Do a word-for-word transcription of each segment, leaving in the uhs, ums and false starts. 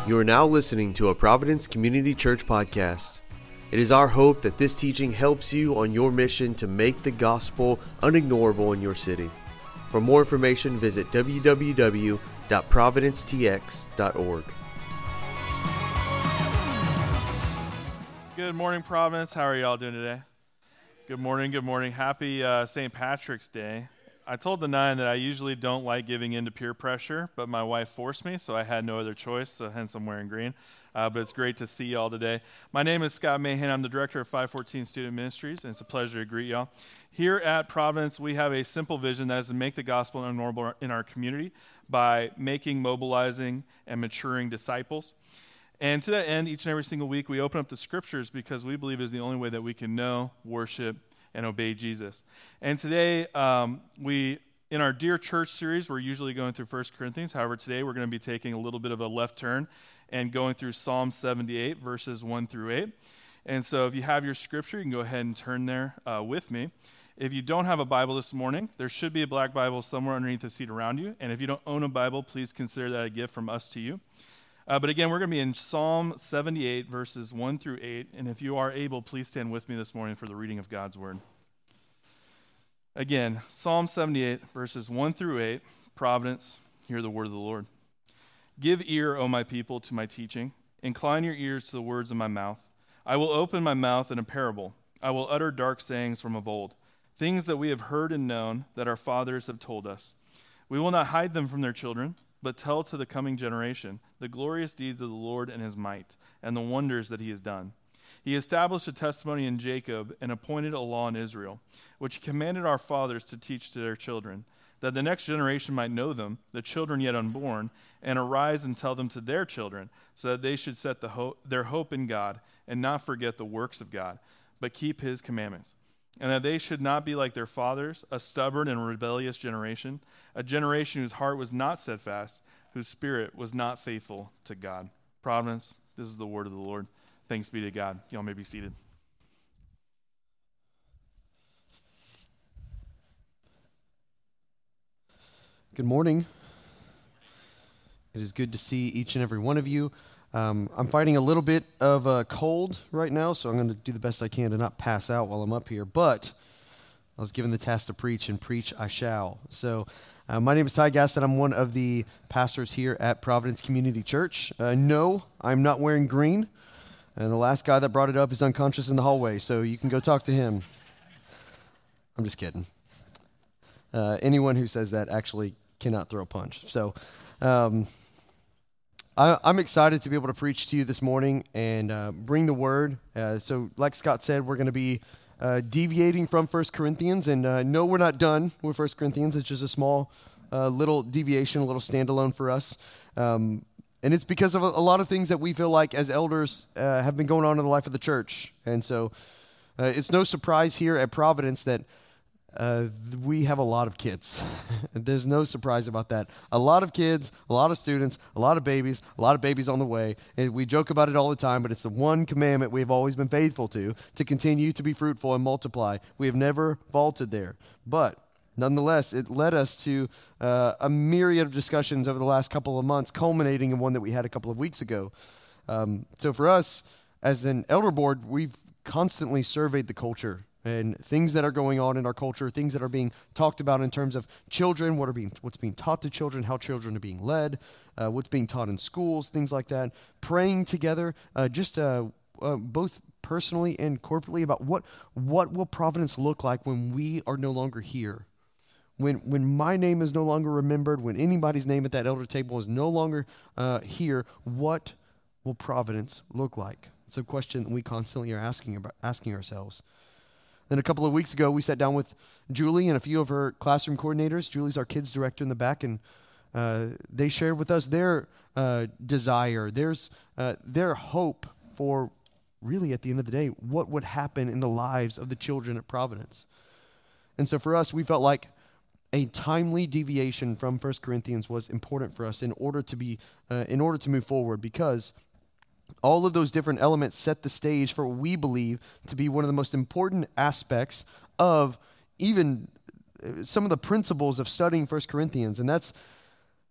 You are now listening to a Providence Community Church podcast. It is our hope that this teaching helps you on your mission to make the gospel unignorable in your city. For more information, visit w w w dot providence t x dot org. Good morning, Providence. How are y'all doing today? Good morning, good morning. Happy uh, Saint Patrick's Day. I told the nine that I usually don't like giving in to peer pressure, but my wife forced me, so I had no other choice, so hence I'm wearing green. Uh, but it's great to see y'all today. My name is Scott Mahan. I'm the director of five fourteen Student Ministries, and it's a pleasure to greet y'all. Here at Providence, we have a simple vision that is to make the gospel unignorable in our community by making, mobilizing, and maturing disciples. And to that end, each and every single week, we open up the scriptures because we believe is the only way that we can know, worship, and obey Jesus. And today, um, we, in our Dear Church series, we're usually going through First Corinthians. However, today we're going to be taking a little bit of a left turn and going through Psalm seventy-eight, verses one through eight. And so if you have your scripture, you can go ahead and turn there uh, with me. If you don't have a Bible this morning, there should be a black Bible somewhere underneath the seat around you. And if you don't own a Bible, please consider that a gift from us to you. Uh, but again, we're going to be in Psalm seventy-eight, verses one through eight. And if you are able, please stand with me this morning for the reading of God's word. Again, Psalm seventy-eight, verses one through eight. Providence, hear the word of the Lord. Give ear, O my people, to my teaching. Incline your ears to the words of my mouth. I will open my mouth in a parable. I will utter dark sayings from of old, things that we have heard and known, that our fathers have told us. We will not hide them from their children, but tell to the coming generation the glorious deeds of the Lord and his might, and the wonders that he has done. He established a testimony in Jacob and appointed a law in Israel, which he commanded our fathers to teach to their children, that the next generation might know them, the children yet unborn, and arise and tell them to their children, so that they should set the hope, their hope in God and not forget the works of God, but keep his commandments. And that they should not be like their fathers, a stubborn and rebellious generation, a generation whose heart was not steadfast, whose spirit was not faithful to God. Providence, this is the word of the Lord. Thanks be to God. Y'all may be seated. Good morning. It is good to see each and every one of you. Um, I'm fighting a little bit of a cold right now, so I'm going to do the best I can to not pass out while I'm up here. But I was given the task to preach, and preach I shall. So uh, my name is Ty Gaston. I'm one of the pastors here at Providence Community Church. Uh, no, I'm not wearing green. And the last guy that brought it up is unconscious in the hallway, so you can go talk to him. I'm just kidding. Uh, anyone who says that actually cannot throw a punch. So um, I, I'm excited to be able to preach to you this morning and uh, bring the word. Uh, so like Scott said, we're going to be uh, deviating from First Corinthians. And uh, no, we're not done with First Corinthians. It's just a small uh, little deviation, a little standalone for us. Um And it's because of a, a lot of things that we feel like as elders uh, have been going on in the life of the church. And so uh, it's no surprise here at Providence that uh, we have a lot of kids. There's no surprise about that. A lot of kids, a lot of students, a lot of babies, a lot of babies on the way. And we joke about it all the time, but it's the one commandment we've always been faithful to, to continue to be fruitful and multiply. We have never faltered there. But nonetheless, it led us to uh, a myriad of discussions over the last couple of months, culminating in one that we had a couple of weeks ago. Um, so for us, as an elder board, we've constantly surveyed the culture and things that are going on in our culture, things that are being talked about in terms of children, what are being, what's being taught to children, how children are being led, uh, what's being taught in schools, things like that. Praying together, uh, just uh, uh, both personally and corporately about what what will Providence look like when we are no longer here. When when my name is no longer remembered, when anybody's name at that elder table is no longer uh, here, what will Providence look like? It's a question that we constantly are asking about, asking ourselves. Then a couple of weeks ago, we sat down with Julie and a few of her classroom coordinators. Julie's our kids director in the back, and uh, they shared with us their uh, desire, there's uh, their hope for really, at the end of the day, what would happen in the lives of the children at Providence. And so for us, we felt like a timely deviation from First Corinthians was important for us in order to be, uh, in order to move forward, because all of those different elements set the stage for what we believe to be one of the most important aspects of even some of the principles of studying First Corinthians, and that's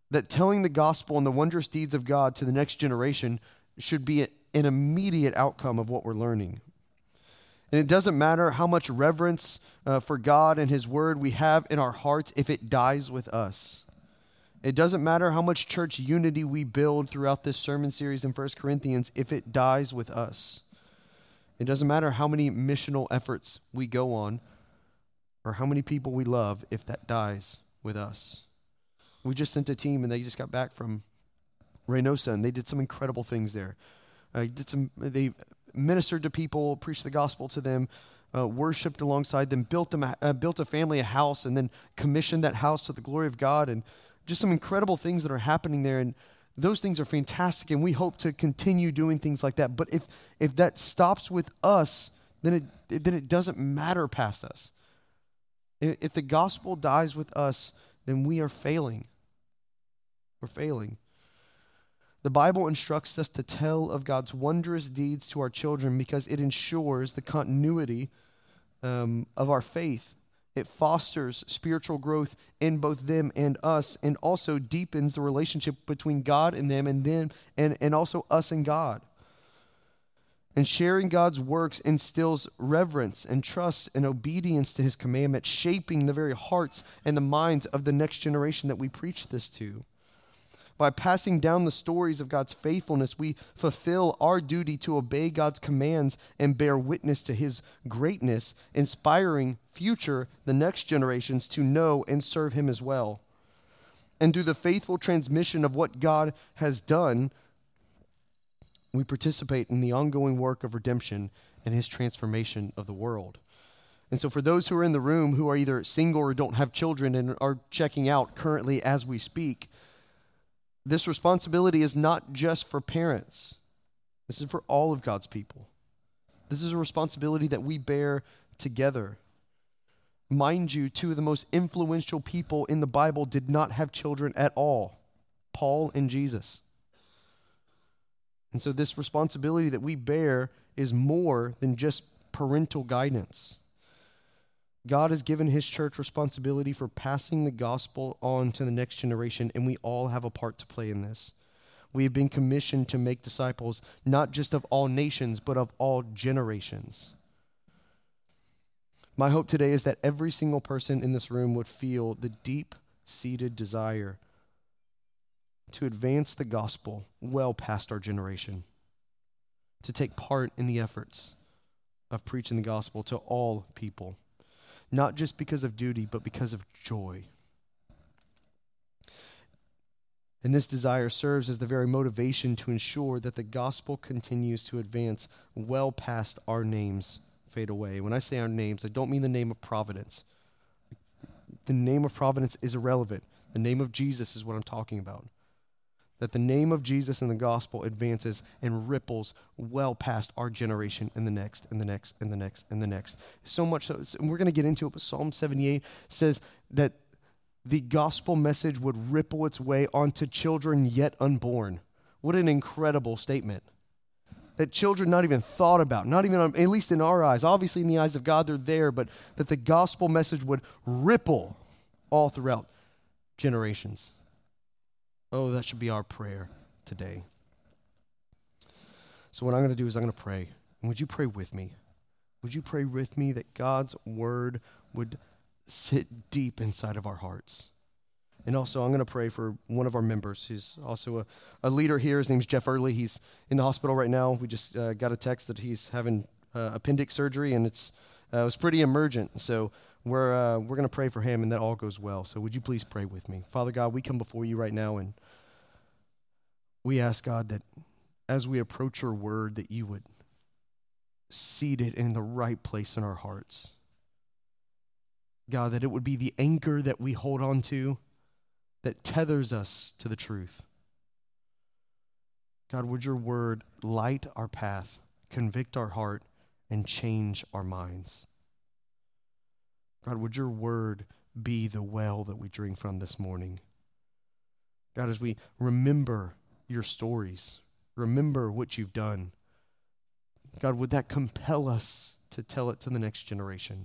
that telling the gospel and the wondrous deeds of God to the next generation should be an immediate outcome of what we're learning. And it doesn't matter how much reverence uh, for God and his word we have in our hearts if it dies with us. It doesn't matter how much church unity we build throughout this sermon series in First Corinthians if it dies with us. It doesn't matter how many missional efforts we go on or how many people we love if that dies with us. We just sent a team and they just got back from Reynosa and they did some incredible things there. Uh, did some, they ministered to people, preached the gospel to them, uh, worshipped alongside them, built them, uh, built a family a house, and then commissioned that house to the glory of God, and just some incredible things that are happening there. And those things are fantastic, and we hope to continue doing things like that. But if if that stops with us, then it then it doesn't matter past us. If the gospel dies with us, then we are failing. We're failing. The Bible instructs us to tell of God's wondrous deeds to our children because it ensures the continuity um, of our faith. It fosters spiritual growth in both them and us, and also deepens the relationship between God and them and them, and, and also us and God. And sharing God's works instills reverence and trust and obedience to his commandment, shaping the very hearts and the minds of the next generation that we preach this to. By passing down the stories of God's faithfulness, we fulfill our duty to obey God's commands and bear witness to his greatness, inspiring future, the next generations to know and serve him as well. And through the faithful transmission of what God has done, we participate in the ongoing work of redemption and his transformation of the world. And so for those who are in the room who are either single or don't have children and are checking out currently as we speak, this responsibility is not just for parents. This is for all of God's people. This is a responsibility that we bear together. Mind you, two of the most influential people in the Bible did not have children at all, Paul and Jesus. And so this responsibility that we bear is more than just parental guidance. God has given his church responsibility for passing the gospel on to the next generation, and we all have a part to play in this. We have been commissioned to make disciples, not just of all nations, but of all generations. My hope today is that every single person in this room would feel the deep-seated desire to advance the gospel well past our generation, to take part in the efforts of preaching the gospel to all people. Not just because of duty, but because of joy. And this desire serves as the very motivation to ensure that the gospel continues to advance well past our names fade away. When I say our names, I don't mean the name of Providence. The name of Providence is irrelevant. The name of Jesus is what I'm talking about. That the name of Jesus and the gospel advances and ripples well past our generation and the next and the next and the next and the next. So much so, and we're going to get into it, but Psalm seventy-eight says that the gospel message would ripple its way onto children yet unborn. What an incredible statement. That children not even thought about, not even, at least in our eyes, obviously in the eyes of God they're there, but that the gospel message would ripple all throughout generations. Oh, that should be our prayer today. So what I'm going to do is I'm going to pray. And would you pray with me? Would you pray with me that God's word would sit deep inside of our hearts? And also, I'm going to pray for one of our members. He's also a, a leader here. His name's Jeff Early. He's in the hospital right now. We just uh, got a text that he's having uh, appendix surgery, and it's uh, it was pretty emergent. So we're uh, we're going to pray for him, and that all goes well. So would you please pray with me? Father God, we come before you right now, and we ask, God, that as we approach your word, that you would seat it in the right place in our hearts. God, that it would be the anchor that we hold on to that tethers us to the truth. God, would your word light our path, convict our heart, and change our minds? God, would your word be the well that we drink from this morning? God, as we remember your stories, remember what you've done, God, would that compel us to tell it to the next generation?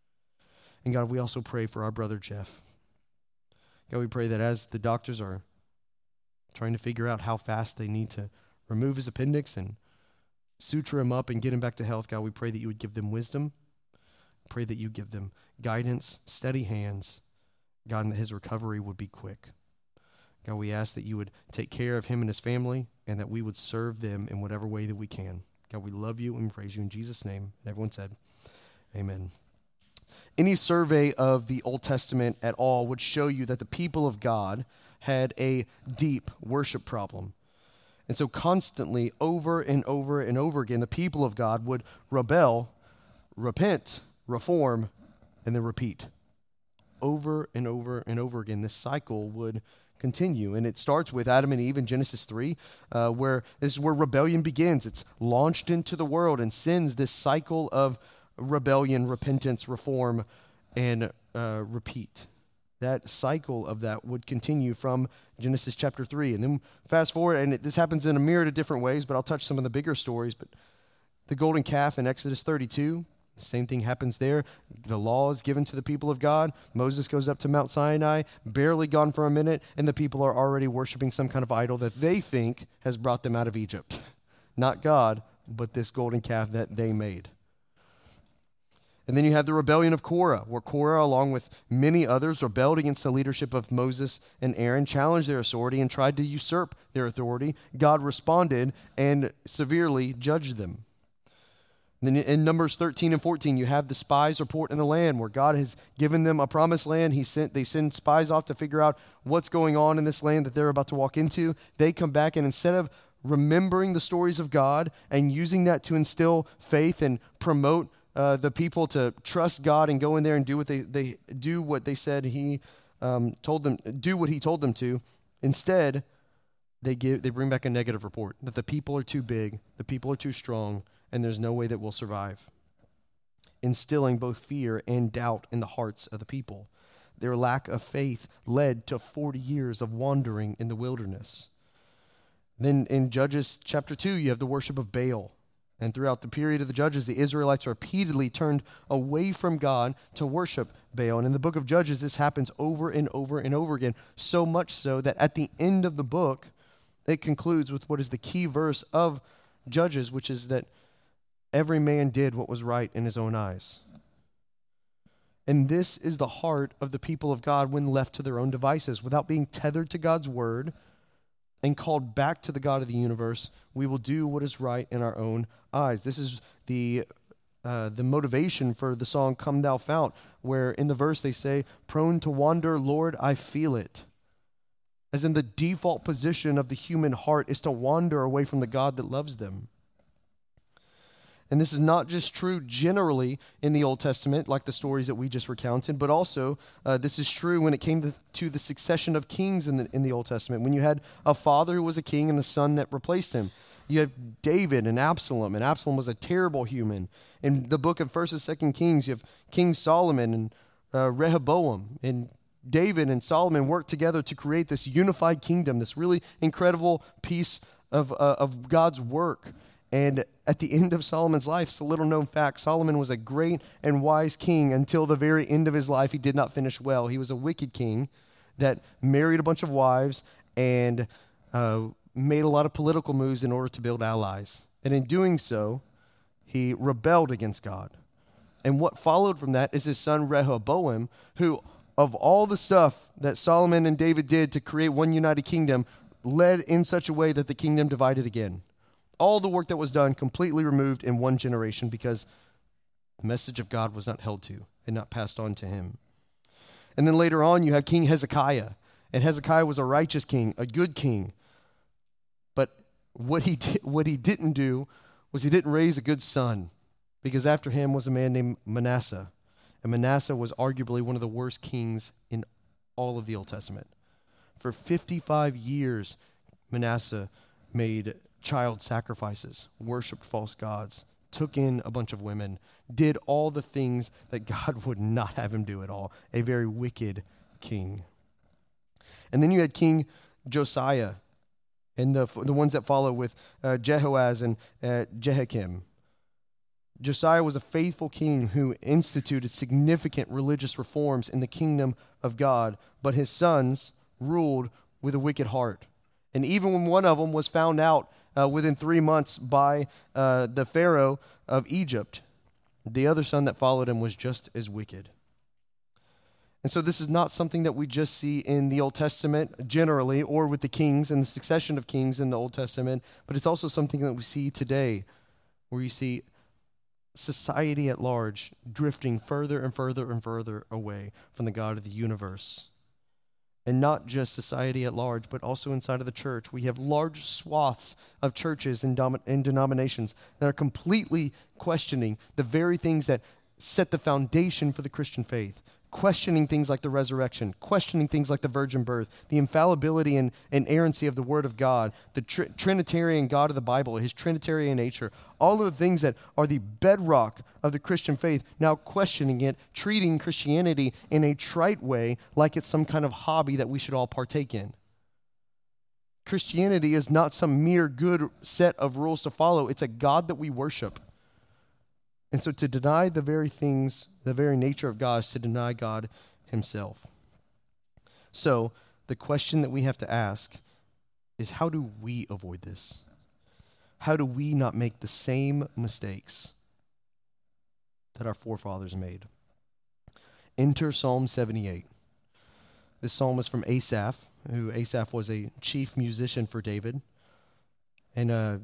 And God, we also pray for our brother Jeff. God, we pray that as the doctors are trying to figure out how fast they need to remove his appendix and suture him up and get him back to health. God, we pray that you would give them wisdom. Pray that you give them guidance, steady hands, God, and that his recovery would be quick. God, we ask that you would take care of him and his family and that we would serve them in whatever way that we can. God, we love you and praise you in Jesus' name. And everyone said, amen. Any survey of the Old Testament at all would show you that the people of God had a deep worship problem. And so constantly, over and over and over again, the people of God would rebel, repent, reform, and then repeat. Over and over and over again, this cycle would continue. And it starts with Adam and Eve in Genesis three, uh, where this is where rebellion begins. It's launched into the world and sends this cycle of rebellion, repentance, reform, and uh, repeat. That cycle of that would continue from Genesis chapter three. And then fast forward, and it, this happens in a myriad of different ways, but I'll touch some of the bigger stories. But the golden calf in Exodus thirty-two, the same thing happens there. The law is given to the people of God. Moses goes up to Mount Sinai, barely gone for a minute, and the people are already worshiping some kind of idol that they think has brought them out of Egypt. Not God, but this golden calf that they made. And then you have the rebellion of Korah, where Korah, along with many others, rebelled against the leadership of Moses and Aaron, challenged their authority, and tried to usurp their authority. God responded and severely judged them. And then in Numbers thirteen and fourteen, you have the spies report in the land, where God has given them a promised land. He sent, they send spies off to figure out what's going on in this land that they're about to walk into. They come back, and instead of remembering the stories of God and using that to instill faith and promote Uh, the people to trust God and go in there and do what they, they do what they said he um, told them, do what he told them to. Instead, they give they bring back a negative report that the people are too big, the people are too strong, and there's no way that we'll survive. Instilling both fear and doubt in the hearts of the people. Their lack of faith led to forty years of wandering in the wilderness. Then in Judges chapter two, you have the worship of Baal. And throughout the period of the Judges, the Israelites repeatedly turned away from God to worship Baal. And in the book of Judges, this happens over and over and over again, so much so that at the end of the book, it concludes with what is the key verse of Judges, which is that every man did what was right in his own eyes. And this is the heart of the people of God when left to their own devices. Without being tethered to God's word and called back to the God of the universe, we will do what is right in our own eyes. This is the uh, the motivation for the song Come Thou Fount, where in the verse they say, prone to wander, Lord, I feel it. As in the default position of the human heart is to wander away from the God that loves them. And this is not just true generally in the Old Testament, like the stories that we just recounted, but also uh, this is true when it came to, to the succession of kings in the, in the Old Testament. When you had a father who was a king and the son that replaced him. You have David and Absalom, and Absalom was a terrible human. In the book of First and Second Kings, you have King Solomon and uh, Rehoboam. And David and Solomon worked together to create this unified kingdom, this really incredible piece of uh, of God's work. And at the end of Solomon's life, it's a little known fact, Solomon was a great and wise king until the very end of his life. He did not finish well. He was a wicked king that married a bunch of wives and uh, made a lot of political moves in order to build allies. And in doing so, he rebelled against God. And what followed from that is his son Rehoboam, who of all the stuff that Solomon and David did to create one united kingdom, led in such a way that the kingdom divided again. All the work that was done completely removed in one generation because the message of God was not held to and not passed on to him. And then later on, you have King Hezekiah. And Hezekiah was a righteous king, a good king. But what he did, what he didn't do was he didn't raise a good son, because after him was a man named Manasseh. And Manasseh was arguably one of the worst kings in all of the Old Testament. For fifty-five years, Manasseh made child sacrifices, worshiped false gods, took in a bunch of women, did all the things that God would not have him do at all. A very wicked king. And then you had King Josiah, and the the ones that follow with uh, Jehoaz and uh, Jehoiakim. Josiah was a faithful king who instituted significant religious reforms in the kingdom of God, but his sons ruled with a wicked heart. And even when one of them was found out uh, within three months by uh, the Pharaoh of Egypt, the other son that followed him was just as wicked. And so this is not something that we just see in the Old Testament generally, or with the kings and the succession of kings in the Old Testament, but it's also something that we see today, where you see society at large drifting further and further and further away from the God of the universe. And not just society at large, but also inside of the church. We have large swaths of churches and, dom- and denominations that are completely questioning the very things that set the foundation for the Christian faith. Questioning things like the resurrection, questioning things like the virgin birth, the infallibility and inerrancy of the Word of God, the tr- Trinitarian God of the Bible, his Trinitarian nature, all of the things that are the bedrock of the Christian faith, now questioning it, treating Christianity in a trite way like it's some kind of hobby that we should all partake in. Christianity is not some mere good set of rules to follow. It's a God that we worship. And so to deny the very things, the very nature of God is to deny God himself. So the question that we have to ask is, how do we avoid this? How do we not make the same mistakes that our forefathers made? Enter Psalm seventy-eight. This psalm is from Asaph, who Asaph was a chief musician for David. And uh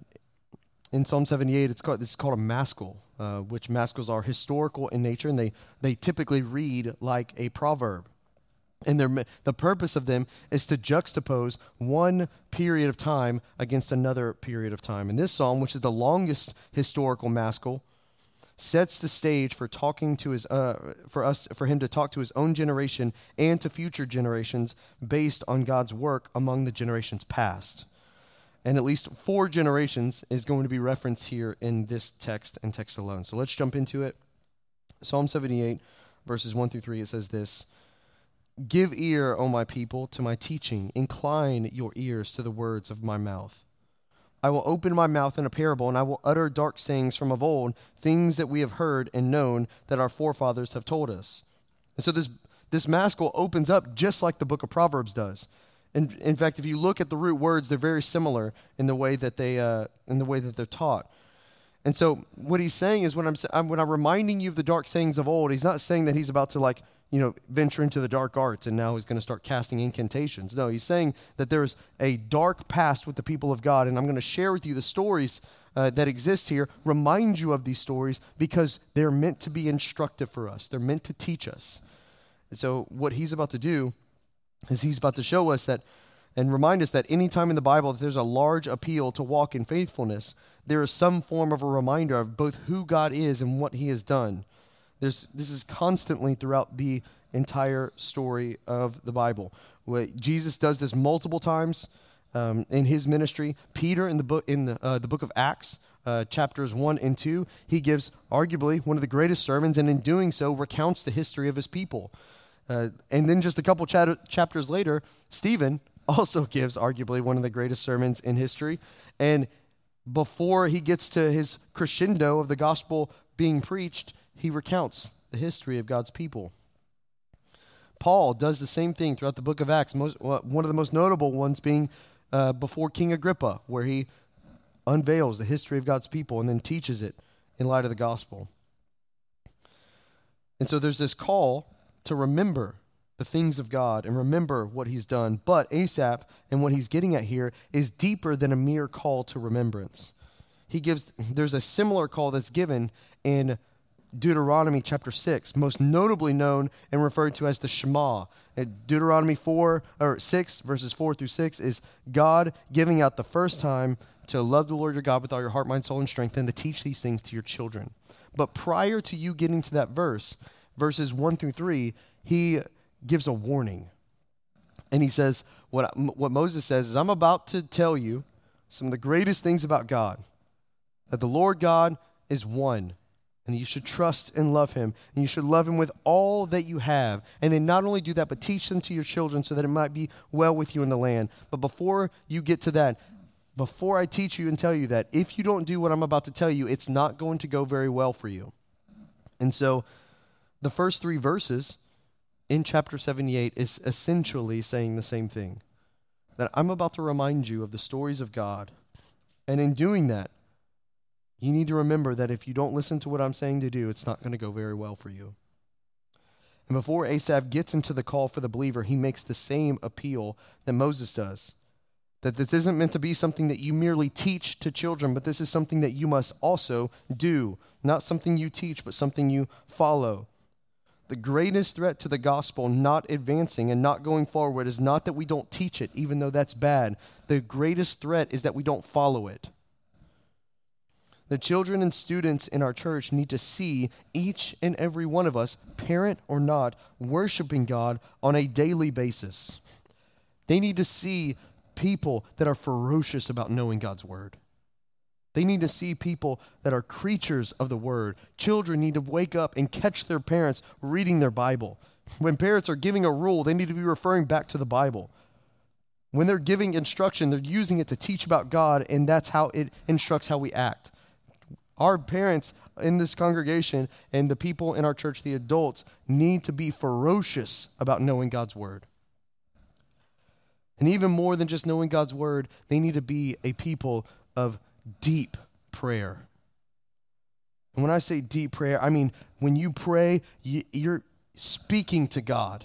in Psalm seventy-eight, it's called, this is called a maskil, uh, which maskils are historical in nature, and they, they typically read like a proverb. And the purpose of them is to juxtapose one period of time against another period of time. And this psalm, which is the longest historical maskil, sets the stage for talking to his, uh, for us, for him to talk to his own generation and to future generations based on God's work among the generations past. And at least four generations is going to be referenced here in this text and text alone. So let's jump into it. Psalm seventy-eight, verses one through three, it says this: "Give ear, O my people, to my teaching. Incline your ears to the words of my mouth. I will open my mouth in a parable, and I will utter dark sayings from of old, things that we have heard and known that our forefathers have told us." And so this, this maskil opens up just like the book of Proverbs does. In, in fact, if you look at the root words, they're very similar in the way that they uh, in the way that they're taught. And so, what he's saying is, when I'm, I'm when I'm reminding you of the dark sayings of old, he's not saying that he's about to like you know venture into the dark arts and now he's going to start casting incantations. No, he's saying that there is a dark past with the people of God, and I'm going to share with you the stories uh, that exist here. Remind you of these stories because they're meant to be instructive for us. They're meant to teach us. And so, what he's about to do is he's about to show us that and remind us that any time in the Bible that there's a large appeal to walk in faithfulness, there is some form of a reminder of both who God is and what he has done. There's this is constantly throughout the entire story of the Bible. Jesus does this multiple times um, in his ministry. Peter in the book in the, uh, the book of Acts, uh, chapters one and two, he gives arguably one of the greatest sermons, and in doing so recounts the history of his people. Uh, and then just a couple chat- chapters later, Stephen also gives arguably one of the greatest sermons in history. And before he gets to his crescendo of the gospel being preached, he recounts the history of God's people. Paul does the same thing throughout the book of Acts, most, well, one of the most notable ones being uh, before King Agrippa, where he unveils the history of God's people and then teaches it in light of the gospel. And so there's this call to remember the things of God and remember what he's done. But Asaph and what he's getting at here is deeper than a mere call to remembrance. He gives, there's a similar call that's given in Deuteronomy chapter six, most notably known and referred to as the Shema. At Deuteronomy four or six, verses four through six, is God giving out the first time to love the Lord your God with all your heart, mind, soul, and strength, and to teach these things to your children. But prior to you getting to that verse, verses one through three, he gives a warning. And he says, what, what Moses says is, I'm about to tell you some of the greatest things about God. That the Lord God is one, and you should trust and love him, and you should love him with all that you have. And then not only do that, but teach them to your children so that it might be well with you in the land. But before you get to that, before I teach you and tell you that, if you don't do what I'm about to tell you, it's not going to go very well for you. And so the first three verses in chapter seventy-eight is essentially saying the same thing. that I'm about to remind you of the stories of God. And in doing that, you need to remember that if you don't listen to what I'm saying to do, it's not going to go very well for you. And before Asaph gets into the call for the believer, he makes the same appeal that Moses does. That this isn't meant to be something that you merely teach to children, but this is something that you must also do. Not something you teach, but something you follow. The greatest threat to the gospel not advancing and not going forward is not that we don't teach it, even though that's bad. The greatest threat is that we don't follow it. The children and students in our church need to see each and every one of us, parent or not, worshiping God on a daily basis. They need to see people that are ferocious about knowing God's word. They need to see people that are creatures of the word. Children need to wake up and catch their parents reading their Bible. When parents are giving a rule, they need to be referring back to the Bible. When they're giving instruction, they're using it to teach about God, and that's how it instructs how we act. Our parents in this congregation and the people in our church, the adults, need to be ferocious about knowing God's word. And even more than just knowing God's word, they need to be a people of deep prayer. And when I say deep prayer, I mean when you pray, you're speaking to God.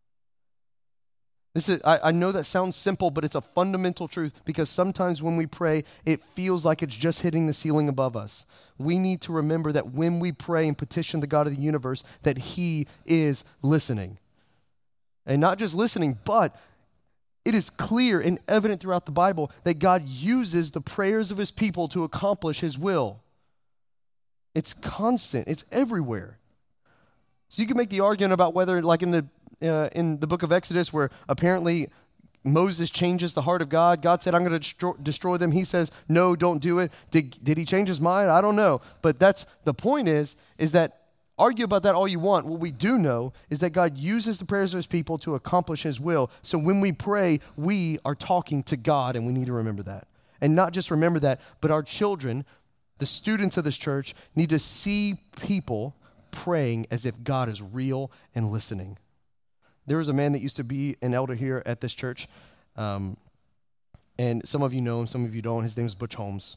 This is, I, I know that sounds simple, but it's a fundamental truth, because sometimes when we pray, it feels like it's just hitting the ceiling above us. We need to remember that when we pray and petition the God of the universe, that he is listening. And not just listening, but it is clear and evident throughout the Bible that God uses the prayers of his people to accomplish his will. It's constant. It's everywhere. So you can make the argument about whether, like in the Uh, in the book of Exodus, where apparently Moses changes the heart of God. God said, I'm going to destroy, destroy them. He says, no, don't do it. Did, did he change his mind? I don't know. But that's the point is, is that argue about that all you want. What we do know is that God uses the prayers of his people to accomplish his will. So when we pray, we are talking to God, and we need to remember that. And not just remember that, but our children, the students of this church, need to see people praying as if God is real and listening. There was a man that used to be an elder here at this church, um, and some of you know him, some of you don't. His name is Butch Holmes.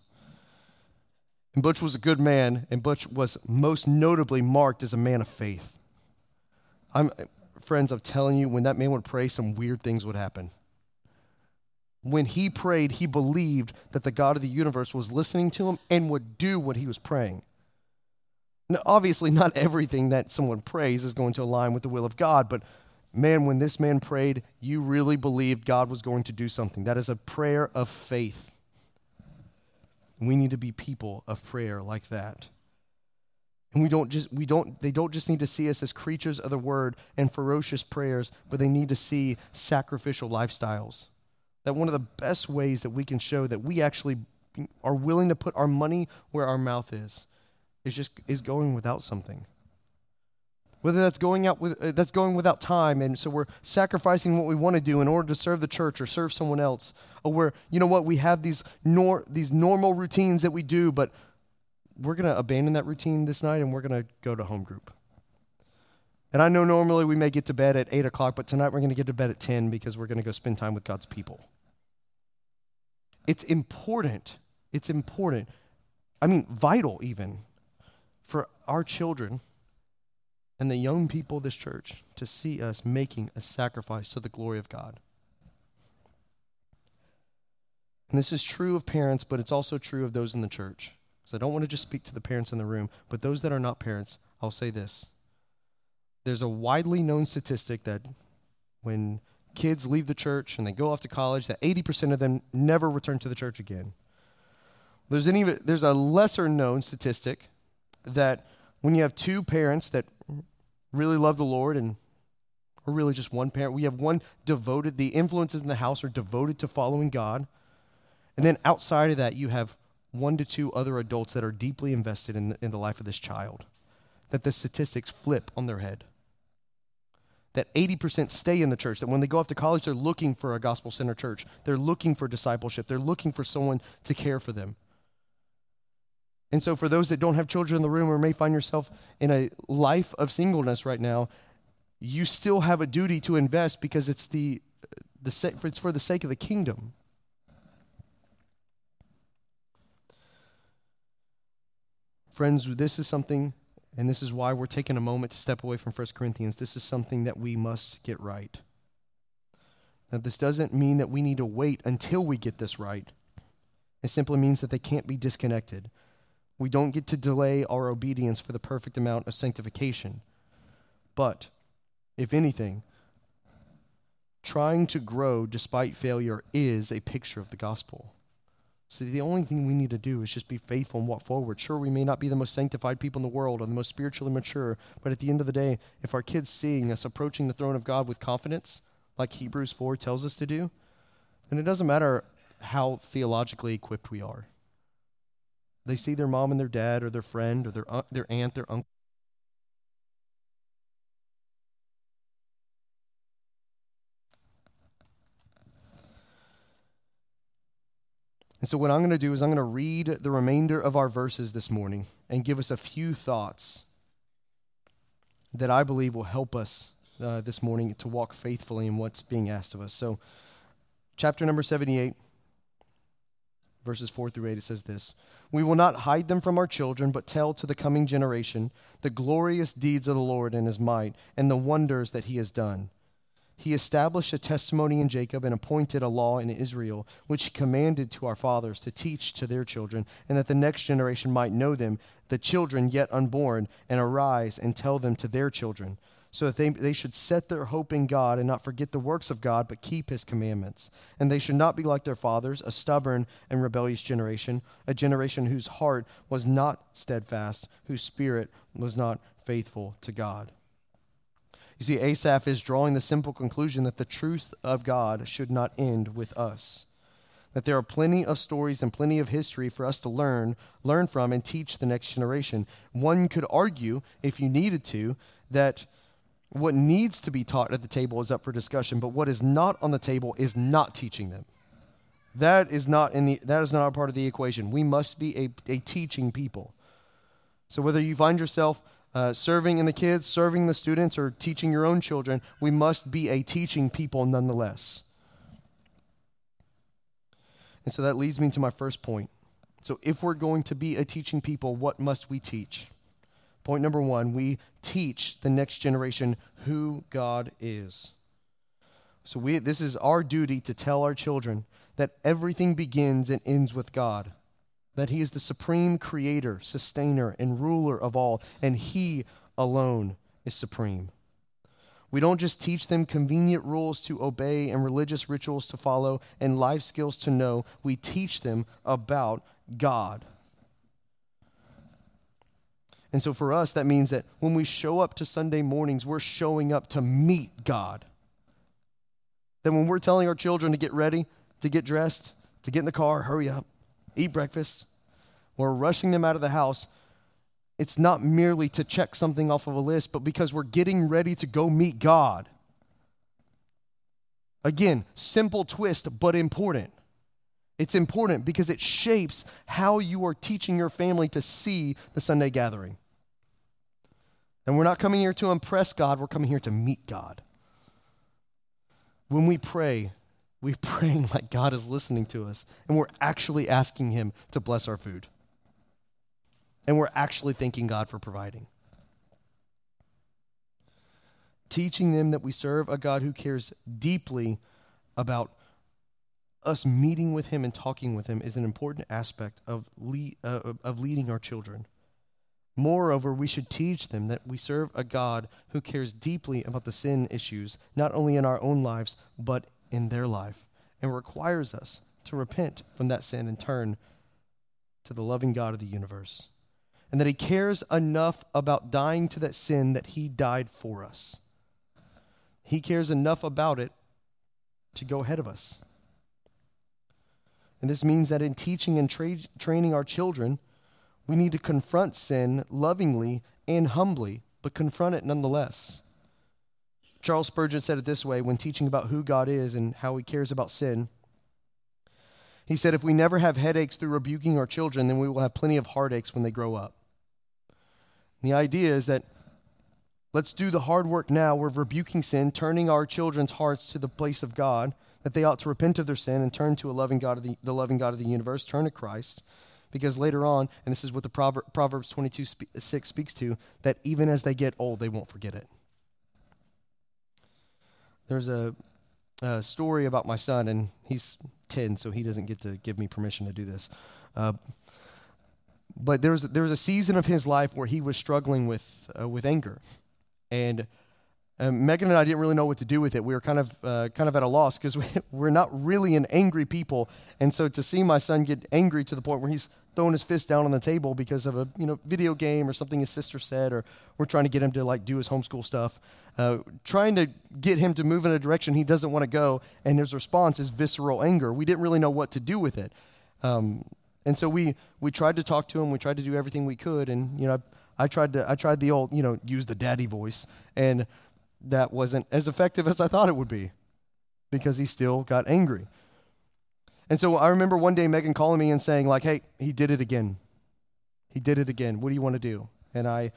And Butch was a good man, and Butch was most notably marked as a man of faith. I'm, friends, I'm telling you, when that man would pray, some weird things would happen. When he prayed, he believed that the God of the universe was listening to him and would do what he was praying. Now, obviously, not everything that someone prays is going to align with the will of God, but man, when this man prayed, you really believed God was going to do something. That is a prayer of faith. We need to be people of prayer like that. And we don't just we don't they don't just need to see us as creatures of the word and ferocious prayers, but they need to see sacrificial lifestyles. That one of the best ways that we can show that we actually are willing to put our money where our mouth is is just is going without something. Whether that's going out with uh, that's going without time, and so we're sacrificing what we want to do in order to serve the church or serve someone else, or where, you know what, we have these nor these normal routines that we do, but we're going to abandon that routine this night and we're going to go to home group. And I know normally we may get to bed at eight o'clock, but tonight we're going to get to bed at ten because we're going to go spend time with God's people. It's important. It's important. I mean, vital even for our children and the young people of this church to see us making a sacrifice to the glory of God. And this is true of parents, but it's also true of those in the church. So I don't want to just speak to the parents in the room, but those that are not parents, I'll say this. There's a widely known statistic that when kids leave the church and they go off to college, that eighty percent of them never return to the church again. There's, any, there's a lesser known statistic that when you have two parents that really love the Lord, and or really just one parent, we have one devoted, the influences in the house are devoted to following God. And then outside of that, you have one to two other adults that are deeply invested in the, in the life of this child. That the statistics flip on their head. That eighty percent stay in the church, that when they go off to college, they're looking for a gospel-centered church. They're looking for discipleship. They're looking for someone to care for them. And so for those that don't have children in the room or may find yourself in a life of singleness right now, you still have a duty to invest, because it's the the sa- it's for the sake of the kingdom. Friends, this is something, and this is why we're taking a moment to step away from First Corinthians. This is something that we must get right. Now, this doesn't mean that we need to wait until we get this right. It simply means that they can't be disconnected. We don't get to delay our obedience for the perfect amount of sanctification. But, if anything, trying to grow despite failure is a picture of the gospel. So the only thing we need to do is just be faithful and walk forward. Sure, we may not be the most sanctified people in the world or the most spiritually mature, but at the end of the day, if our kids seeing us approaching the throne of God with confidence, like Hebrews four tells us to do, then it doesn't matter how theologically equipped we are. They see their mom and their dad or their friend or their uh, their aunt, their uncle. And so what I'm going to do is I'm going to read the remainder of our verses this morning and give us a few thoughts that I believe will help us uh, this morning to walk faithfully in what's being asked of us. So chapter number seventy-eight, verses four through eight, it says this: "We will not hide them from our children, but tell to the coming generation the glorious deeds of the Lord and his might and the wonders that he has done. He established a testimony in Jacob and appointed a law in Israel, which he commanded to our fathers to teach to their children, and that the next generation might know them, the children yet unborn, and arise and tell them to their children, so that they, they should set their hope in God and not forget the works of God, but keep his commandments. And they should not be like their fathers, a stubborn and rebellious generation, a generation whose heart was not steadfast, whose spirit was not faithful to God." You see, Asaph is drawing the simple conclusion that the truth of God should not end with us. That there are plenty of stories and plenty of history for us to learn, learn from and teach the next generation. One could argue, if you needed to, that what needs to be taught at the table is up for discussion, but what is not on the table is not teaching them. That is not in the that is not a part of the equation. We must be a, a teaching people. So whether you find yourself Uh, serving in the kids, serving the students, or teaching your own children, we must be a teaching people nonetheless. And so that leads me to my first point. So if we're going to be a teaching people, what must we teach? Point number one, we teach the next generation who God is. So we this is our duty to tell our children that everything begins and ends with God. That he is the supreme creator, sustainer, and ruler of all, and he alone is supreme. We don't just teach them convenient rules to obey and religious rituals to follow and life skills to know. We teach them about God. And so for us, that means that when we show up to Sunday mornings, we're showing up to meet God. That when we're telling our children to get ready, to get dressed, to get in the car, hurry up, eat breakfast, we're rushing them out of the house, it's not merely to check something off of a list, but because we're getting ready to go meet God. Again, simple twist, but important. It's important because it shapes how you are teaching your family to see the Sunday gathering. And we're not coming here to impress God, we're coming here to meet God. When we pray, we're praying like God is listening to us, and we're actually asking him to bless our food. And we're actually thanking God for providing. Teaching them that we serve a God who cares deeply about us meeting with him and talking with him is an important aspect of, lead, uh, of leading our children. Moreover, we should teach them that we serve a God who cares deeply about the sin issues, not only in our own lives, but in their life, and requires us to repent from that sin and turn to the loving God of the universe. And that he cares enough about dying to that sin that he died for us. He cares enough about it to go ahead of us. And this means that in teaching and tra- training our children, we need to confront sin lovingly and humbly, but confront it nonetheless. Charles Spurgeon said it this way when teaching about who God is and how he cares about sin. He said, if we never have headaches through rebuking our children, then we will have plenty of heartaches when they grow up. And the idea is that let's do the hard work now. We're rebuking sin, turning our children's hearts to the place of God, that they ought to repent of their sin and turn to a loving God of the, the loving God of the universe, turn to Christ, because later on, and this is what the Prover- Proverbs twenty-two six speaks to, that even as they get old, they won't forget it. There's a, a story about my son, and he's ten, so he doesn't get to give me permission to do this. Uh, but there was, there was a season of his life where he was struggling with uh, with anger. And um, Megan and I didn't really know what to do with it. We were kind of uh, kind of at a loss because we, we're not really an angry people. And so to see my son get angry to the point where he's throwing his fist down on the table because of a you know video game or something his sister said, or we're trying to get him to like do his homeschool stuff, uh, trying to get him to move in a direction he doesn't want to go, and his response is visceral anger. We didn't really know what to do with it, um, and so we we tried to talk to him. We tried to do everything we could, and you know I, I tried to I tried the old you know use the daddy voice, and that wasn't as effective as I thought it would be because he still got angry. And so I remember one day Megan calling me and saying like, hey, he did it again. He did it again. What do you want to do? And I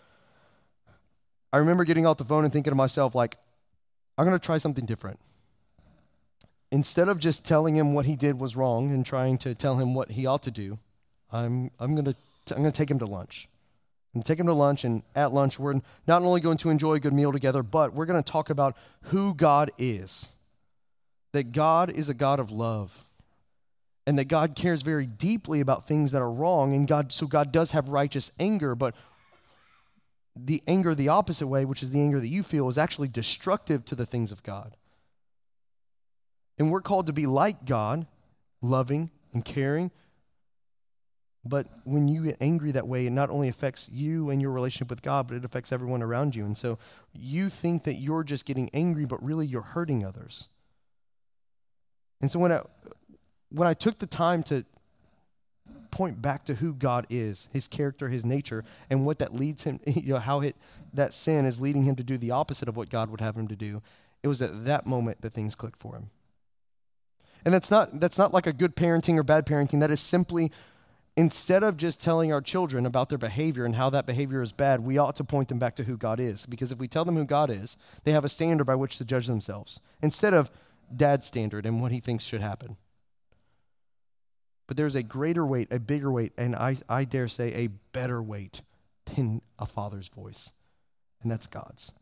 I remember getting off the phone and thinking to myself like, I'm going to try something different. Instead of just telling him what he did was wrong and trying to tell him what he ought to do, I'm I'm going to I'm going to take him to lunch. I'm going to take him to lunch, and at lunch we're not only going to enjoy a good meal together, but we're going to talk about who God is. That God is a God of love. And that God cares very deeply about things that are wrong, and God, so God does have righteous anger, but the anger the opposite way, which is the anger that you feel, is actually destructive to the things of God. And we're called to be like God, loving and caring, but when you get angry that way, it not only affects you and your relationship with God, but it affects everyone around you. And so you think that you're just getting angry, but really you're hurting others. And so when I... When I took the time to point back to who God is, his character, his nature, and what that leads him, you know, how it, that sin is leading him to do the opposite of what God would have him to do, it was at that moment that things clicked for him. And that's not that's not like a good parenting or bad parenting. That is simply, instead of just telling our children about their behavior and how that behavior is bad, we ought to point them back to who God is. Because if we tell them who God is, they have a standard by which to judge themselves, instead of dad's standard and what he thinks should happen. But there's a greater weight, a bigger weight, and I, I dare say a better weight than a father's voice, and that's God's.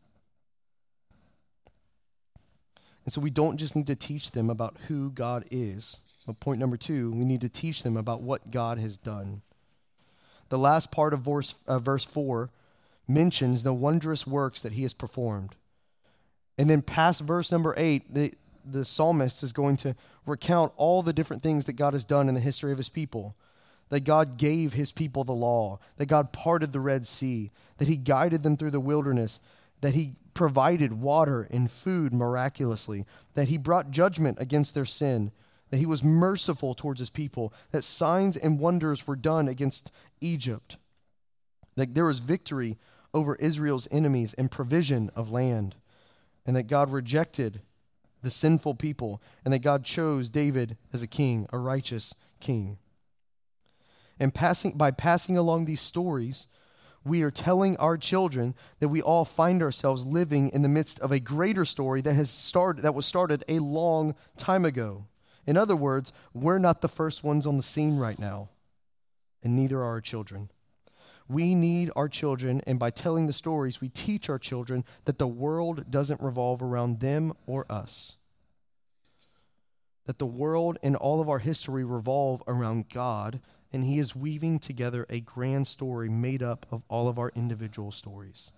And so we don't just need to teach them about who God is. But point number two, we need to teach them about what God has done. The last part of verse, uh, verse four mentions the wondrous works that he has performed. And then past verse number eight, the the psalmist is going to recount all the different things that God has done in the history of his people. That God gave his people the law, that God parted the Red Sea, that he guided them through the wilderness, that he provided water and food miraculously, that he brought judgment against their sin, that he was merciful towards his people, that signs and wonders were done against Egypt, that there was victory over Israel's enemies and provision of land, and that God rejected the sinful people, and that God chose David as a king, a righteous king. And passing by passing along these stories, we are telling our children that we all find ourselves living in the midst of a greater story that has started that was started a long time ago. In other words, we're not the first ones on the scene right now, and neither are our children. We need our children, and by telling the stories, we teach our children that the world doesn't revolve around them or us. That the world and all of our history revolve around God, and he is weaving together a grand story made up of all of our individual stories.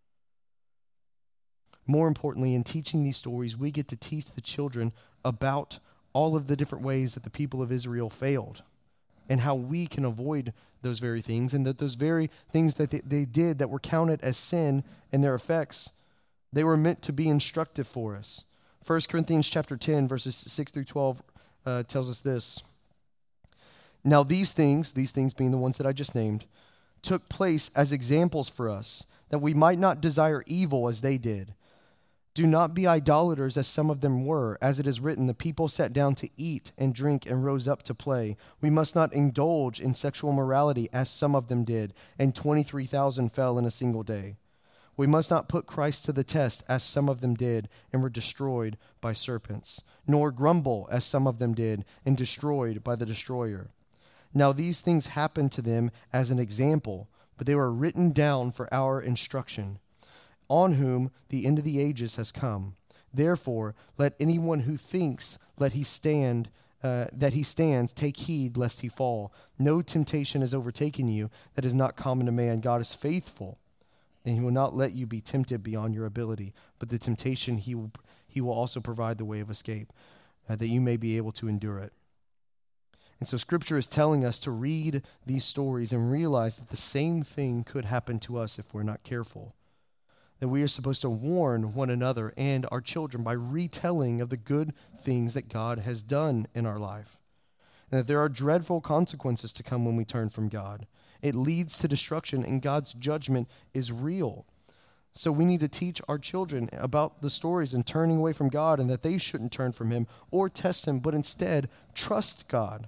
More importantly, in teaching these stories, we get to teach the children about all of the different ways that the people of Israel failed, and how we can avoid those very things, and that those very things that they, they did that were counted as sin and their effects, they were meant to be instructive for us. First Corinthians chapter ten, verses six through twelve uh, tells us this. Now these things, these things being the ones that I just named, took place as examples for us, that we might not desire evil as they did. Do not be idolaters as some of them were. As it is written, the people sat down to eat and drink and rose up to play. We must not indulge in sexual morality as some of them did, and twenty-three thousand fell in a single day. We must not put Christ to the test as some of them did and were destroyed by serpents. nor grumble as some of them did, and destroyed by the destroyer. Now these things happened to them as an example, but they were written down for our instruction, on whom the end of the ages has come. Therefore, let anyone who thinks let he stand, uh, that he stands, take heed lest he fall. No temptation has overtaken you that is not common to man. God is faithful, and he will not let you be tempted beyond your ability. But the temptation he will, he will also provide the way of escape, uh, that you may be able to endure it. And so Scripture is telling us to read these stories and realize that the same thing could happen to us if we're not careful. That we are supposed to warn one another and our children by retelling of the good things that God has done in our life. And that there are dreadful consequences to come when we turn from God. It leads to destruction, and God's judgment is real. So we need to teach our children about the stories and turning away from God, and that they shouldn't turn from him or test him, but instead trust God.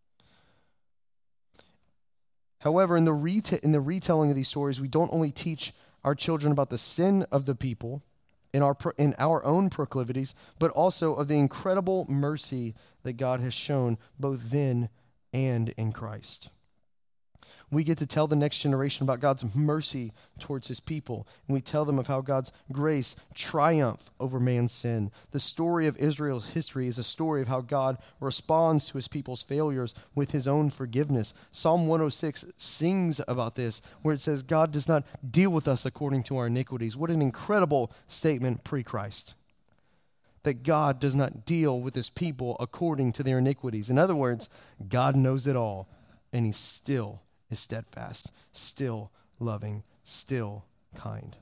However, in the, reta- in the retelling of these stories, we don't only teach our children about the sin of the people in our pro- in our own proclivities, but also of the incredible mercy that God has shown both then and in Christ. We get to tell the next generation about God's mercy towards his people, and we tell them of how God's grace triumphs over man's sin. The story of Israel's history is a story of how God responds to his people's failures with his own forgiveness. Psalm one oh six sings about this, where it says, God does not deal with us according to our iniquities. What an incredible statement pre-Christ. That God does not deal with his people according to their iniquities. In other words, God knows it all, and he still is steadfast, still loving, still kind.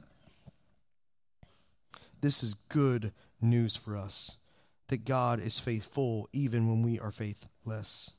This is good news for us, that God is faithful even when we are faithless.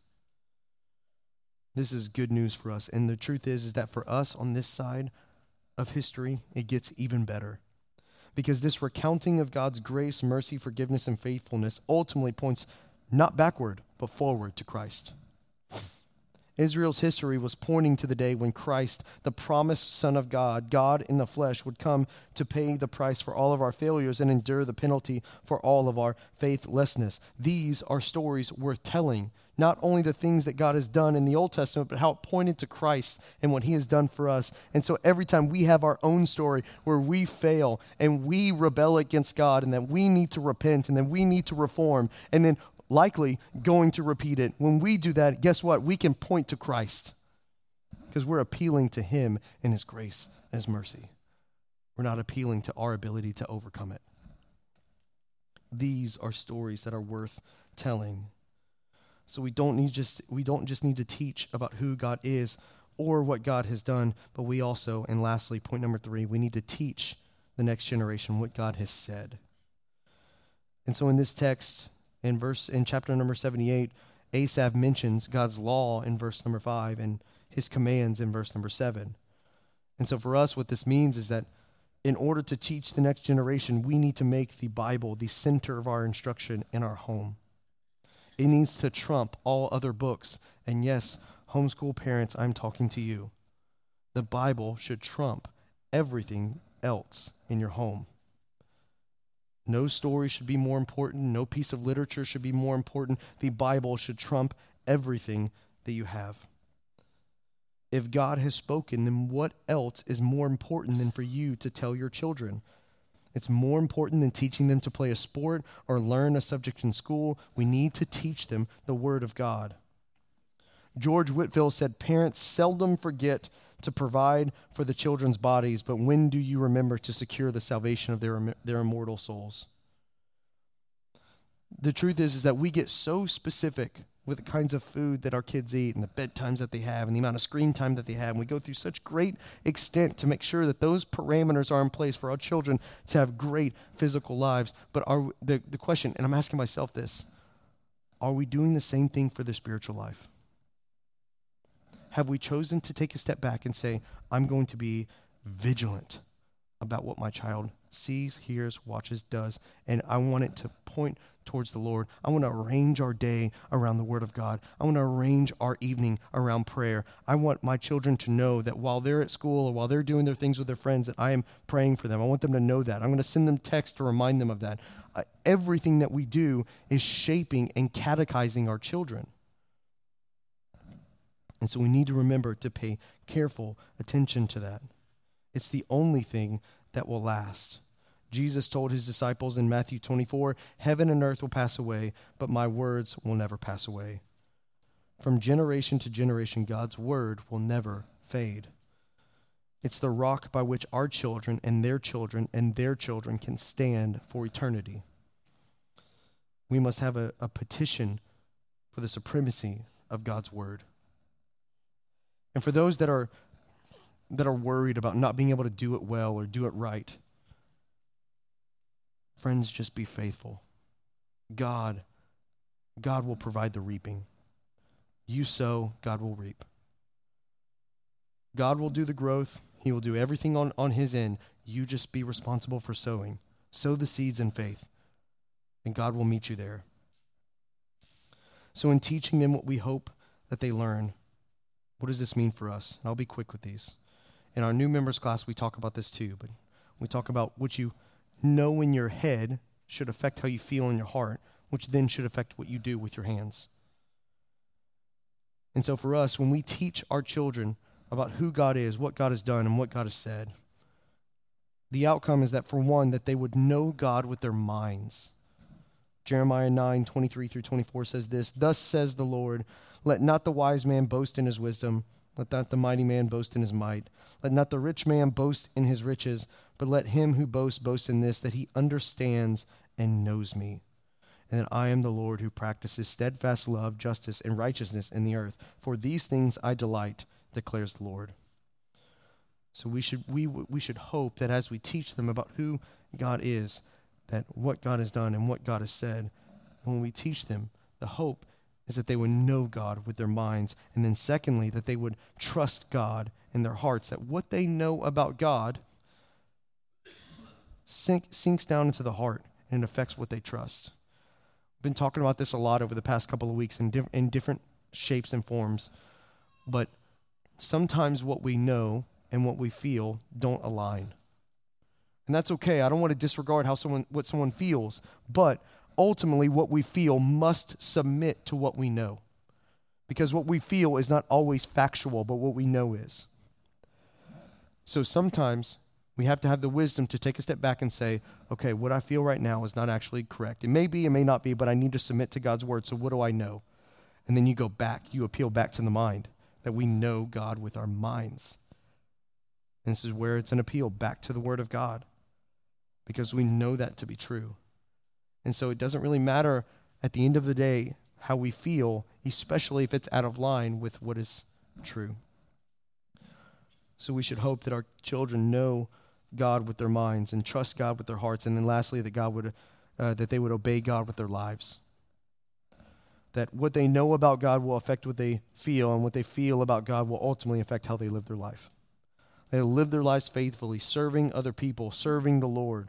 This is good news for us. And the truth is, is that for us on this side of history, it gets even better. Because this recounting of God's grace, mercy, forgiveness, and faithfulness ultimately points not backward, but forward to Christ. Israel's history was pointing to the day when Christ, the promised Son of God, God in the flesh, would come to pay the price for all of our failures and endure the penalty for all of our faithlessness. These are stories worth telling, not only the things that God has done in the Old Testament, but how it pointed to Christ and what he has done for us. And so every time we have our own story where we fail and we rebel against God and that we need to repent and then we need to reform and then likely going to repeat it. When we do that, guess what? We can point to Christ because we're appealing to him and his grace and his mercy. We're not appealing to our ability to overcome it. These are stories that are worth telling. So we don't need just we don't just need to teach about who God is or what God has done, but we also, and lastly, point number three, we need to teach the next generation what God has said. And so in this text, In verse in chapter number seventy-eight, Asaph mentions God's law in verse number five and his commands in verse number seven. And so for us, what this means is that in order to teach the next generation, we need to make the Bible the center of our instruction in our home. It needs to trump all other books. And yes, homeschool parents, I'm talking to you. The Bible should trump everything else in your home. No story should be more important. No piece of literature should be more important. The Bible should trump everything that you have. If God has spoken, then what else is more important than for you to tell your children? It's more important than teaching them to play a sport or learn a subject in school. We need to teach them the Word of God. George Whitefield said, parents seldom forget to provide for the children's bodies, but when do you remember to secure the salvation of their, their immortal souls? The truth is, is that we get so specific with the kinds of food that our kids eat and the bedtimes that they have and the amount of screen time that they have. And we go through such great extent to make sure that those parameters are in place for our children to have great physical lives. But are the, the question, and I'm asking myself this, are we doing the same thing for their spiritual life? Have we chosen to take a step back and say, I'm going to be vigilant about what my child sees, hears, watches, does. And I want it to point towards the Lord. I want to arrange our day around the Word of God. I want to arrange our evening around prayer. I want my children to know that while they're at school or while they're doing their things with their friends, that I am praying for them. I want them to know that. I'm going to send them texts to remind them of that. Uh, everything that we do is shaping and catechizing our children. And so we need to remember to pay careful attention to that. It's the only thing that will last. Jesus told his disciples in Matthew twenty-four, heaven and earth will pass away, but my words will never pass away. From generation to generation, God's word will never fade. It's the rock by which our children and their children and their children can stand for eternity. We must have a, a petition for the supremacy of God's word. And for those that are that are worried about not being able to do it well or do it right, friends, just be faithful. God, God will provide the reaping. You sow, God will reap. God will do the growth. He will do everything on, on his end. You just be responsible for sowing. Sow the seeds in faith, and God will meet you there. So in teaching them what we hope that they learn, what does this mean for us? I'll be quick with these. In our new members class, we talk about this too, but we talk about what you know in your head should affect how you feel in your heart, which then should affect what you do with your hands. And so for us, when we teach our children about who God is, what God has done, and what God has said, the outcome is that, for one, that they would know God with their minds. Jeremiah nine, twenty-three through twenty-four says this, thus says the Lord, let not the wise man boast in his wisdom, let not the mighty man boast in his might, let not the rich man boast in his riches, but let him who boasts boast in this, that he understands and knows me, and that I am the Lord who practices steadfast love, justice, and righteousness in the earth. For these things I delight, declares the Lord. So we should we we should hope that as we teach them about who God is, that what God has done and what God has said, when we teach them, the hope is that they would know God with their minds, and then secondly, that they would trust God in their hearts, that what they know about God sink, sinks down into the heart and it affects what they trust. I've been talking about this a lot over the past couple of weeks in, diff- in different shapes and forms, but sometimes what we know and what we feel don't align. And that's okay. I don't want to disregard how someone what someone feels, but ultimately what we feel must submit to what we know. Because what we feel is not always factual, but what we know is. So sometimes we have to have the wisdom to take a step back and say, okay, what I feel right now is not actually correct. It may be, it may not be, but I need to submit to God's word. So what do I know? And then you go back, you appeal back to the mind, that we know God with our minds. And this is where it's an appeal back to the word of God, because we know that to be true. And so it doesn't really matter at the end of the day how we feel, especially if it's out of line with what is true. So we should hope that our children know God with their minds and trust God with their hearts, and then lastly, that God would, uh, that they would obey God with their lives. That what they know about God will affect what they feel, and what they feel about God will ultimately affect how they live their life. They live their lives faithfully, serving other people, serving the Lord.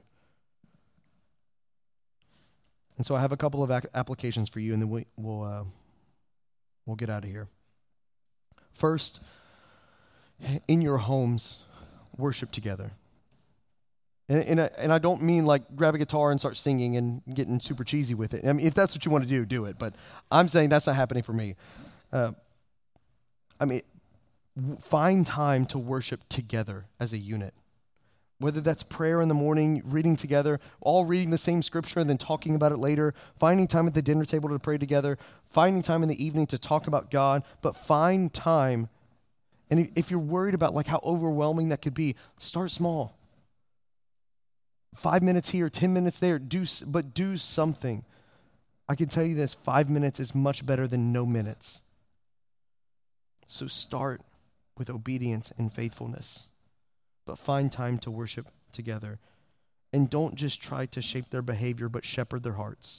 And so I have a couple of ac- applications for you, and then we, we'll uh, we'll get out of here. First, in your homes, worship together. And and I, and I don't mean like grab a guitar and start singing and getting super cheesy with it. I mean, if that's what you want to do, do it. But I'm saying that's not happening for me. Uh, I mean, find time to worship together as a unit. Whether that's prayer in the morning, reading together, all reading the same scripture and then talking about it later, finding time at the dinner table to pray together, finding time in the evening to talk about God, but find time. And if you're worried about like how overwhelming that could be, start small. Five minutes here, ten minutes there, do but do something. I can tell you this, five minutes is much better than no minutes. So start with obedience and faithfulness, but find time to worship together. And don't just try to shape their behavior, but shepherd their hearts.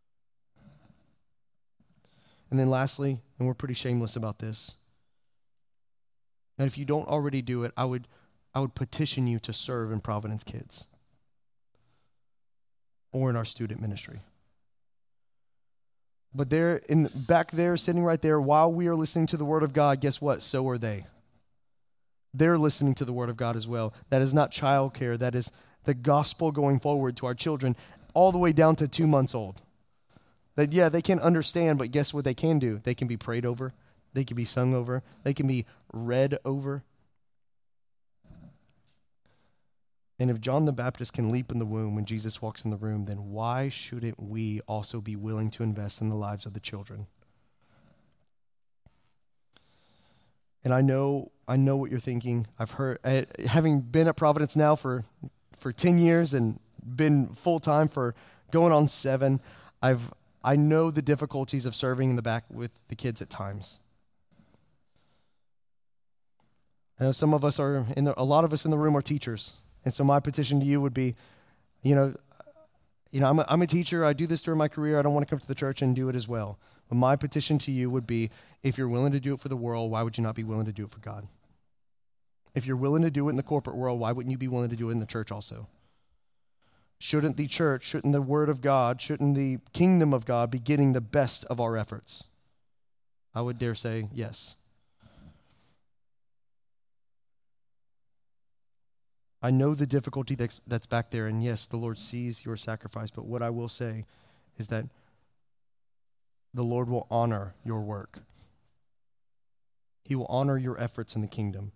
And then lastly, and we're pretty shameless about this, and if you don't already do it, I would I would petition you to serve in Providence Kids. or in our student ministry. But there, in back there, sitting right there, while we are listening to the Word of God, guess what? So are they. They're listening to the Word of God as well. That is not childcare. That is the gospel going forward to our children, all the way down to two months old. That, yeah, they can understand, but guess what they can do? They can be prayed over. They can be sung over. They can be read over. And if John the Baptist can leap in the womb when Jesus walks in the room, then why shouldn't we also be willing to invest in the lives of the children? And I know, I know what you're thinking. I've heard, I, having been at Providence now for, for ten years and been full time for going on seven, I've, I know the difficulties of serving in the back with the kids at times. I know some of us are in the, a lot of us in the room are teachers. And so my petition to you would be, you know, you know, I'm a, I'm a teacher. I do this during my career. I don't want to come to the church and do it as well. But my petition to you would be, if you're willing to do it for the world, why would you not be willing to do it for God? If you're willing to do it in the corporate world, why wouldn't you be willing to do it in the church also? Shouldn't the church, shouldn't the word of God, shouldn't the kingdom of God be getting the best of our efforts? I would dare say yes. I know the difficulty that's, that's back there, and yes, the Lord sees your sacrifice, but what I will say is that the Lord will honor your work. He will honor your efforts in the kingdom.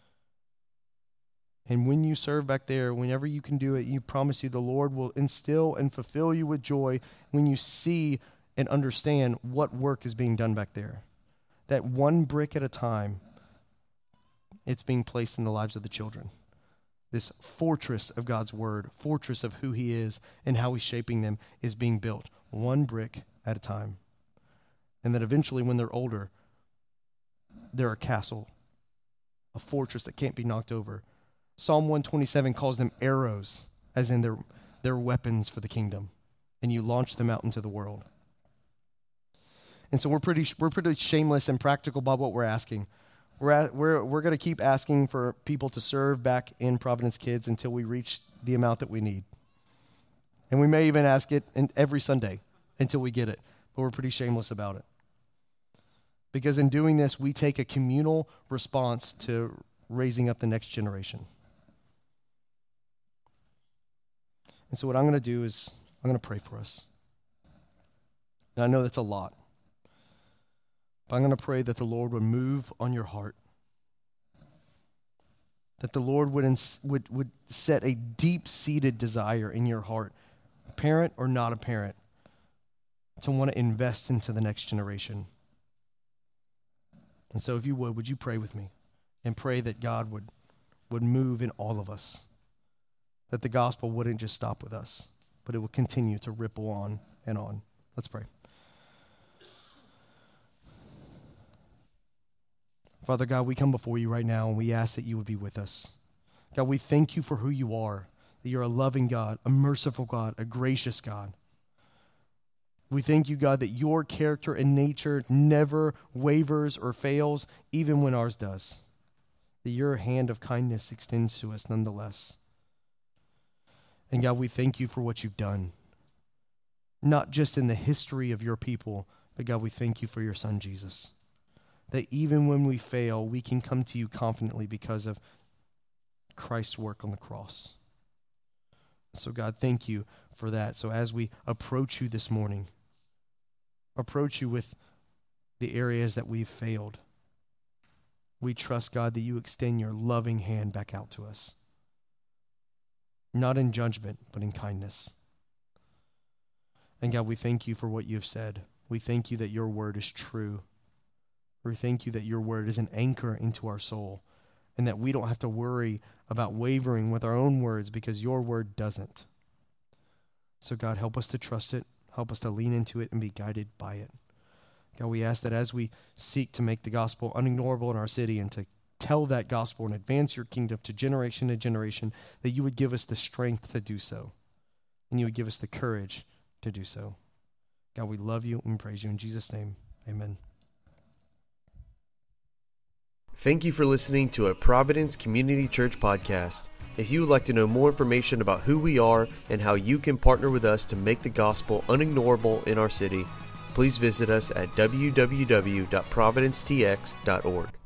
And when you serve back there, whenever you can do it, you promise you the Lord will instill and fulfill you with joy when you see and understand what work is being done back there. That one brick at a time, it's being placed in the lives of the children. This fortress of God's word, fortress of who he is and how he's shaping them is being built one brick at a time. And that eventually when they're older, they're a castle, a fortress that can't be knocked over. Psalm one twenty-seven calls them arrows, as in they're, they're weapons for the kingdom. And you launch them out into the world. And so we're pretty we're pretty shameless and practical about what we're asking. We're at, we're we're going to keep asking for people to serve back in Providence Kids until we reach the amount that we need. And we may even ask it in every Sunday until we get it. But we're pretty shameless about it. Because in doing this, we take a communal response to raising up the next generation. And so what I'm going to do is I'm going to pray for us. And I know that's a lot. But I'm going to pray that the Lord would move on your heart. That the Lord would, ins- would, would set a deep-seated desire in your heart, parent or not a parent, to want to invest into the next generation. And so if you would, would you pray with me and pray that God would, would move in all of us, that the gospel wouldn't just stop with us, but it would continue to ripple on and on. Let's pray. Father God, we come before you right now and we ask that you would be with us. God, we thank you for who you are, that you're a loving God, a merciful God, a gracious God. We thank you, God, that your character and nature never wavers or fails, even when ours does. That your hand of kindness extends to us nonetheless. And God, we thank you for what you've done, not just in the history of your people, but God, we thank you for your son, Jesus. That even when we fail, we can come to you confidently because of Christ's work on the cross. So God, thank you for that. So as we approach you this morning, approach you with the areas that we've failed, we trust, God, that you extend your loving hand back out to us. Not in judgment, but in kindness. And God, we thank you for what you've said. We thank you that your word is true. We thank you that your word is an anchor into our soul and that we don't have to worry about wavering with our own words because your word doesn't. So God, help us to trust it. Help us to lean into it and be guided by it. God, we ask that as we seek to make the gospel unignorable in our city and to tell that gospel and advance your kingdom to generation to generation, that you would give us the strength to do so. And you would give us the courage to do so. God, we love you and praise you. In Jesus' name, amen. Thank you for listening to a Providence Community Church podcast. If you would like to know more information about who we are and how you can partner with us to make the gospel unignorable in our city, please visit us at w w w dot providence t x dot org.